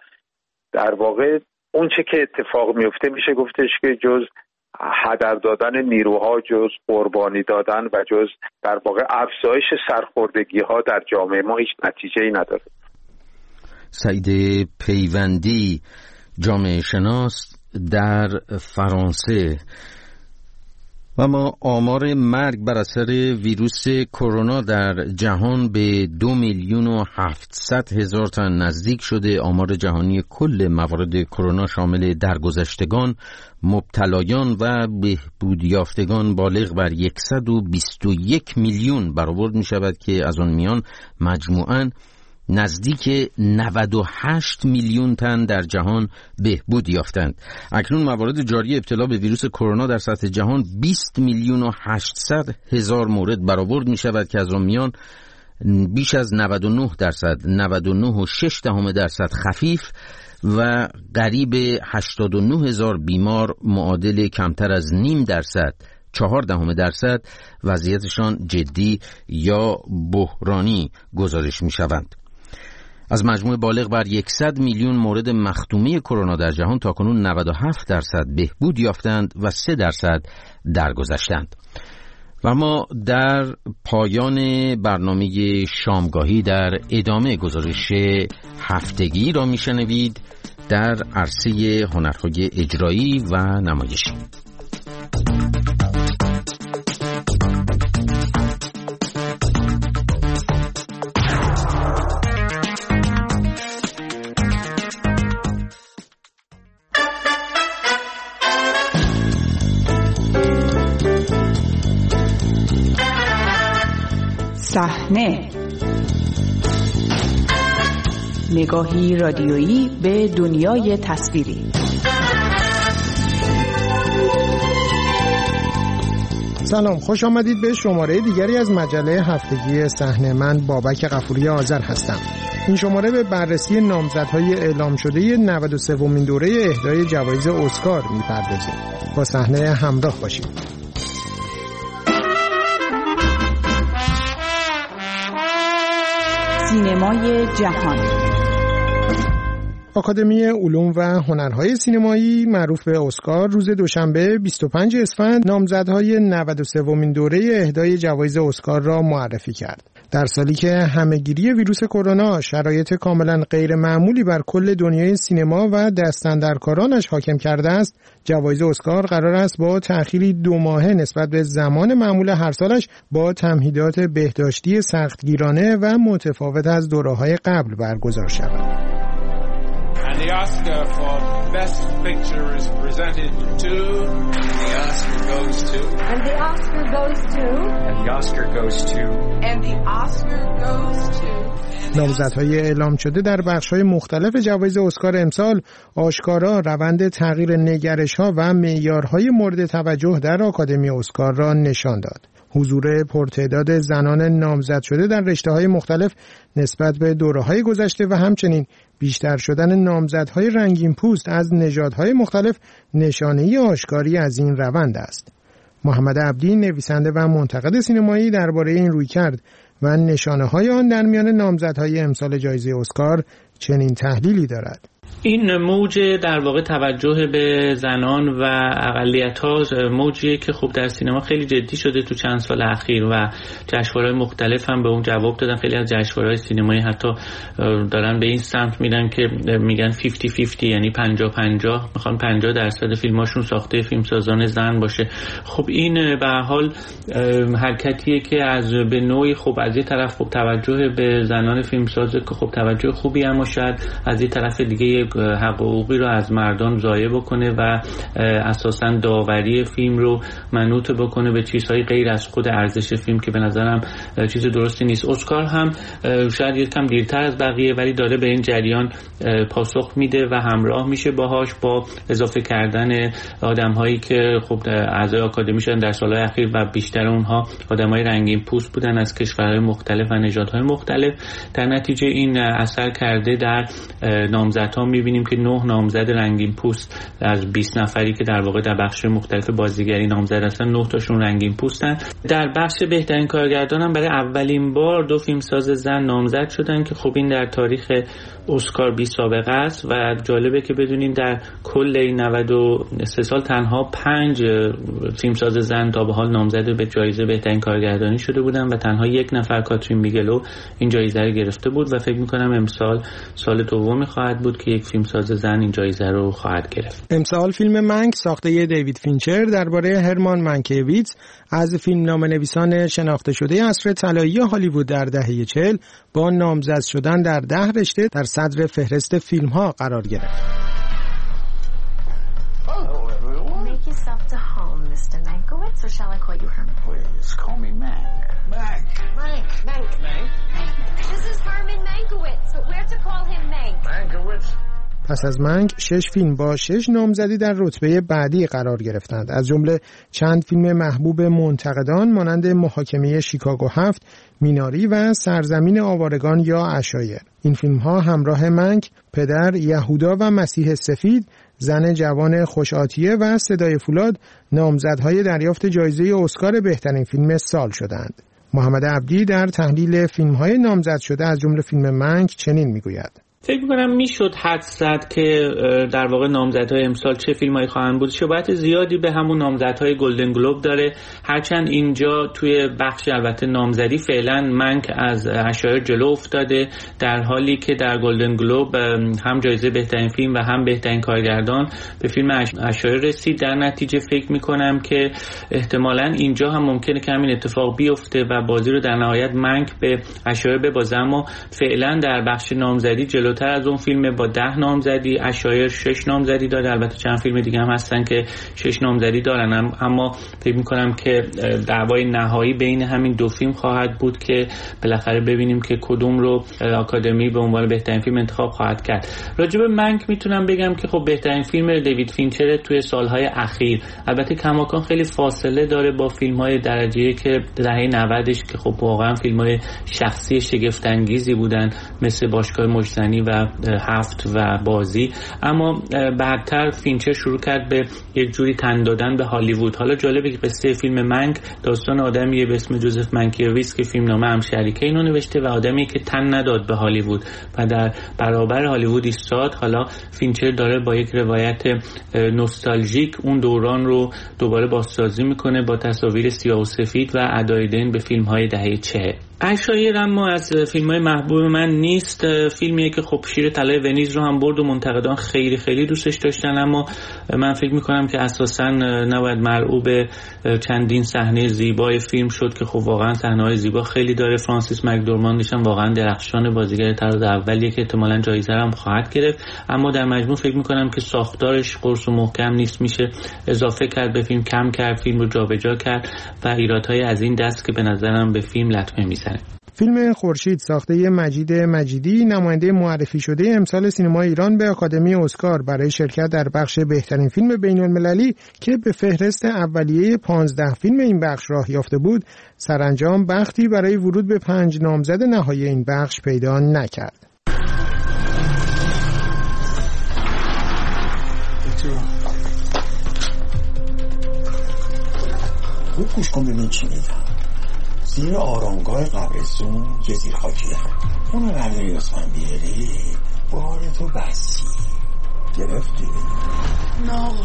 در واقع اون چه که اتفاق میفته میشه گفتش که جز هدر دادن نیروها، جز قربانی دادن و جز در واقع افزایش سرخوردگی‌ها در جامعه ما هیچ نتیجه‌ای نداره. سعید پیوندی جامعه شناس در فرانسه. و ما آمار مرگ بر اثر ویروس کرونا در جهان به دو میلیون و هفتصد هزار تن نزدیک شده. آمار جهانی کل موارد کرونا شامل درگذشتگان، مبتلایان و بهبود یافتگان بالغ بر صد و بیست و یک میلیون برآورد می شود که از آن میان مجموعاً نزدیک نود و هشت میلیون تن در جهان بهبود یافتند. اکنون موارد جاری ابتلا به ویروس کرونا در سطح جهان بیست میلیون و هشتصد هزار مورد برآورد می شود که از آن میان بیش از نود و نه درصد، نود و نه و شش دهم درصد خفیف و قریب هشتاد و نه هزار بیمار معادل کمتر از نیم درصد چهار دهم درصد وضعیتشان جدی یا بحرانی گزارش می شوند. از مجموع بالغ بر صد میلیون مورد مختومه کرونا در جهان تاکنون نود و هفت درصد بهبود یافتند و سه درصد درگذشتند. و ما در پایان برنامه شامگاهی در ادامه گزارش هفتگی را میشنوید در عرصه هنرهای اجرایی و نمایشی. صحنه، نگاهی رادیویی به دنیای تصویری. سلام، خوش آمدید به شماره دیگری از مجله هفتگی صحنه. من بابک غفوری آذر هستم. این شماره به بررسی نامزدهای اعلام شده نود و سومین دوره اهدای جوایز اسکار می‌پردازیم. با صحنه همراه باشید. سینمای جهان. آکادمی علوم و هنرهای سینمایی معروف به اسکار روز دوشنبه بیست و پنجم اسفند نامزدهای نود و سومین دوره اهدای جوایز اسکار را معرفی کرد. در سالی که همهگیری ویروس کرونا شرایط کاملا غیر معمولی بر کل دنیای سینما و دستاندرکارانش حاکم کرده است، جوایز اسکار قرار است با تأخیری دو ماهه نسبت به زمان معمول هر سالش با تمهیدات بهداشتی سختگیرانه و متفاوت از دوره‌های قبل برگزار شود. And the Oscar for Best Picture is presented to... And the Oscar goes to... And the Oscar goes to... And the Oscar goes to... And the Oscar goes to... نامزدهای اعلام شده در بخش‌های مختلف جوایز اسکار امسال آشکارا روند تغییر نگرش‌ها و معیارهای مورد توجه در آکادمی اسکار را نشان داد. حضور پرتعداد زنان نامزد شده در رشته‌های مختلف نسبت به دوره‌های گذشته و همچنین بیشتر شدن نامزدهای رنگین پوست از نژادهای مختلف نشانه‌ای آشکاری از این روند است. محمد عبدی، نویسنده و منتقد سینمایی، درباره این رویکرد و نشانه‌های آن در میان نامزدهای امسال جایزه اسکار چنین تحلیلی دارد. این موج در واقع توجه به زنان و اقلیت‌ها موجیه که خب در سینما خیلی جدی شده تو چند سال اخیر و جشنواره‌های مختلف هم به اون جواب دادن. خیلی از جشنواره‌های سینمایی حتی دارن به این سمت میرن که میگن پنجاه پنجاه، یعنی پنجاه پنجاه، میخوان پنجاه درصد فیلماشون ساخته فیلمسازان زن باشه. خب این به هر حال حرکتیه که از به نوعی خب از یه طرف خب توجه به زنان فیلمساز که خب توجه خوبی اما شاید از یه طرف دیگه حقوقی رو از مردان ضایع بکنه و اساساً داوری فیلم رو منوط بکنه به چیزهای غیر از خود ارزش فیلم که به نظرم چیز درستی نیست. اسکار هم شاید یکم دیرتر از بقیه ولی داره به این جریان پاسخ میده و همراه میشه باهاش با اضافه کردن آدم‌هایی که خب اعضای آکادمی شدن در سال‌های اخیر و بیشتر اونها آدم‌های رنگین پوست بودن از کشورهای مختلف و نژادهای مختلف. در نتیجه این اثر کرده در نامزدها. می‌بینیم که نه نامزد رنگین پوست از بیست نفری که در واقع در بخش مختلف بازیگری نامزد هستن، نه تاشون رنگین پوستن. در بخش بهترین کارگردان هم برای اولین بار دو فیلمساز زن نامزد شدن که خب این در تاریخ اسکار بی سابقه است و جالبه که بدونیم در کل این نود و سه سال تنها پنج فیلمساز زن تا به حال نامزد به جایزه بهترین کارگردانی شده بودن و تنها یک نفر، کاترین بیگلو، این جایزه رو گرفته بود و فکر می‌کنم امسال سال دومی خواهد بود که یک فیلمساز زن این جایزه رو خواهد گرفت. امسال فیلم منک ساخته دیوید فینچر درباره هرمان منکیویتز از فیلمنامه‌نویسان شناخته شده عصر طلایی هالیوود در دهه چهل با نامزد شدن در ده رشته در صدر فهرست فیلم‌ها قرار گرفت. پس از منک شش فیلم با شش نامزدی در رتبه بعدی قرار گرفتند، از جمله چند فیلم محبوب منتقدان مانند محاکمه شیکاگو هفت، میناری و سرزمین آوارگان یا عشایر. این فیلم‌ها همراه منک، پدر، یهودا و مسیح سفید، زن جوان خوش‌آتیه و صدای فولاد نامزدهای دریافت جایزه اسکار بهترین فیلم سال شدند. محمد عبدی در تحلیل فیلم‌های نامزد شده از جمله فیلم منک چنین می‌گوید: فکر میکنم میشد حدس زد که در واقع نامزدهای امسال چه فیلمایی خواهند بود. شباهت زیادی به همون نامزدهای گلدن گلوب داره، هرچند اینجا توی بخش البته نامزدی فعلا منک از اشایر جلو افتاده، در حالی که در گلدن گلوب هم جایزه بهترین فیلم و هم بهترین کارگردان به فیلم اشایر رسید. در نتیجه فکر میکنم که احتمالاً اینجا هم ممکنه که همین اتفاق بیفته و بازی رو در نهایت منک به اشایر ببازه، اما فعلا در بخش نامزدی جلو تر از اون فیلم با ده نامزدی. اشایر شش نامزدی داره، البته چند فیلم دیگه هم هستن که شش نامزدی دارن، اما فکر میکنم که دعوای نهایی بین همین دو فیلم خواهد بود که بالاخره ببینیم که کدوم رو آکادمی به عنوان بهترین فیلم انتخاب خواهد کرد. راجب منک میتونم بگم که خب بهترین فیلم دیوید فینچر توی سالهای اخیر، البته کماکان خیلی فاصله داره با فیلم‌های درجه‌ای که دهه نودش که خب واقعا فیلم‌های شخصی شگفت انگیزی بودن مثل باشگاه مجتنی و هفت و بازی، اما بعدتر فینچر شروع کرد به یک جوری تن دادن به هالیوود. حالا جالبه که قصه فیلم منک داستان آدمیه به اسم جوزف منکیویچ که فیلمنامه هم شریکه اینو نوشته و آدمی که تن نداد به هالیوود و در برابر هالیوود ایستاد. حالا فینچر داره با یک روایت نوستالژیک اون دوران رو دوباره بازسازی میکنه با تصاویر سیاه و سفید و ادای دین به فیلم‌های دهه چهل. اشایر اما از فیلم‌های محبوب من نیست. فیلمیه که خب شیر طلای ونیز رو هم برد و منتقدان خیلی خیلی دوستش داشتن، اما من فکر می‌کنم که اساساً نباید مرعوب چندین صحنه زیبای فیلم شد که خب واقعاً صحنه‌های زیبا خیلی داره. فرانسیس مکدورماندش هم واقعاً درخشان، بازیگر طراز اولیه که احتمالاً جایزه هم خواهد گرفت، اما در مجموع فکر می‌کنم که ساختارش قرص و محکم نیست، میشه اضافه کرد به فیلم، کم کرد، فیلم رو جابجا کرد و ایرادهای از این دست که به نظرم به فیلم لطمه میزنه. فیلم خورشید ساخته مجید مجیدی نماینده معرفی شده امسال سینما ایران به آکادمی اسکار برای شرکت در بخش بهترین فیلم بین‌المللی که به فهرست اولیه پانزده فیلم این بخش راه یافته بود، سرانجام بختی برای ورود به پنج نامزد نهایی این بخش پیدا نکرد. خوب گوش کن ببین چی میگم. زیر آرامگاه قبرستون یه زیر خاکیه، اون رو نداری لطفاً بیاری، بار تو بسی گرفتی؟ نه آقا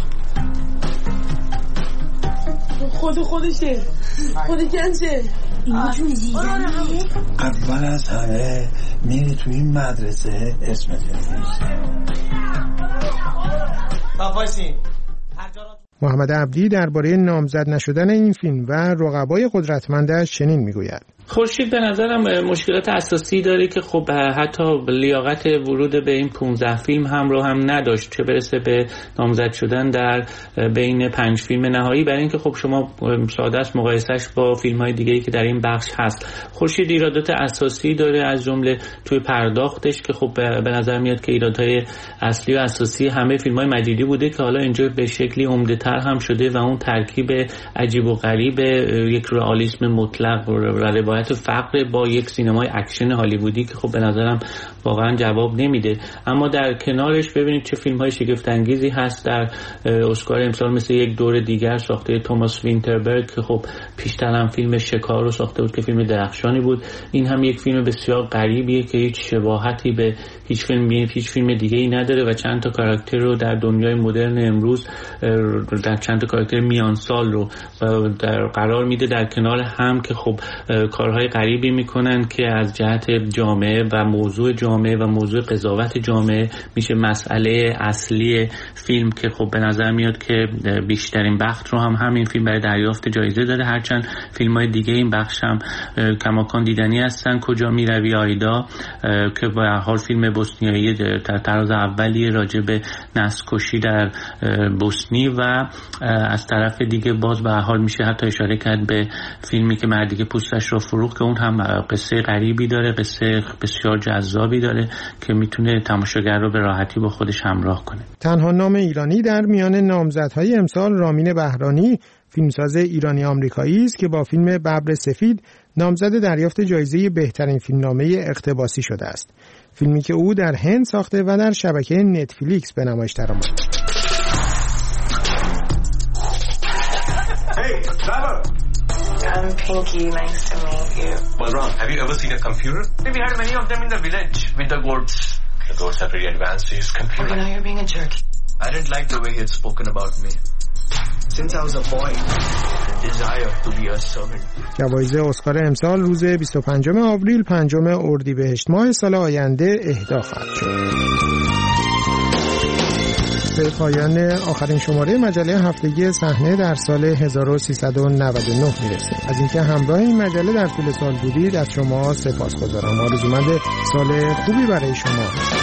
خود خودشه خود کنشه اینا چون زیزنیه. اول از همه میری تو این مدرسه اسمت بنویسی. بفایسین محمد عبدی درباره نامزد نشدن این فیلم و رقبای قدرتمندش چنین میگوید: خورشید به نظرم مشکلات اساسی داره که خب حتی لیاقت ورود به این پانزده فیلم هم رو هم نداشت، چه برسه به نامزد شدن در بین پنج فیلم نهایی، برای اینکه خب شما ساده است مقایسهش با فیلم‌های دیگه‌ای که در این بخش هست. خورشید ایرادات اساسی داره، از جمله توی پرداختش که خب به نظر میاد که ایرادهای اصلی و اساسی همه فیلم‌های مجیدی بوده که حالا اینجا به شکلی عمده‌تر هم شده و اون ترکیب عجیب و غریب یک رئالیسم مطلق و فقر با یک سینمای اکشن هالیوودی که خب به نظرم واقعا جواب نمیده. اما در کنارش ببینید چه فیلم‌های شگفت انگیزی هست در اسکار امسال، مثل یک دور دیگر ساخته توماس وینتربرگ که خب پیشتر هم فیلم شکار رو ساخته بود که فیلم درخشانی بود. این هم یک فیلم بسیار غریبیه که هیچ شباهتی به هیچ فیلم هیچ فیلم دیگه‌ای نداره و چند تا کاراکتر رو در دنیای مدرن امروز در چند تا کاراکتر میان سال رو در قرار میده در کنار هم که خب کارهای غریبی میکنن که از جهت جامعه و موضوع جامعه و موضوع قضاوت جامعه میشه مسئله اصلی فیلم که خب به نظر میاد که بیشترین بخت رو هم همین فیلم برای دریافت جایزه داره، هرچند فیلم‌های دیگه این بخش هم کماکان دیدنی هستن. کجا میروی آیدا که به هر حال فیلم بوسنیایی در طراز اولیه راجع به نسل‌کشی در بوسنی و از طرف دیگه باز به هر حال میشه حتی اشاره کرد به فیلمی که مردی که پوستش رو فروخت که اون هم قصه غریبی داره، قصه بسیار جذابی داره که میتونه تماشاگر رو به راحتی با خودش همراه کنه. تنها نام ایرانی در میان نامزدهای امسال رامین بهرانی، فیلمساز ایرانی آمریکایی است که با فیلم ببر سفید نامزد دریافت جایزه بهترین فیلمنامه اقتباسی شده است. فیلمی که او در هند ساخته و در شبکه نتفلیکس به نمایش درآمد. Hey, Trevor. I'm Pinky. Nice to meet you. Balram, have you ever seen a computer? We had many of them in the village with the goats. The goats are pretty advanced to use computer. Okay, now you're being a jerk. I didn't like the way he had spoken about me. Since I was a boy, the desire to be a servant. جوایز اسکار امسال روز بیست و پنجم آوریل پنجم اردیبهشت ماه سال آینده اهدا خواهد شد. به پایان آخرین شماره مجله هفتگی صحنه در سال هزار و سیصد و نود و نه میرسیم. از اینکه همراه این مجله در طول سال بودید از شما سپاسگزارم. آرزومند سال خوبی برای شما.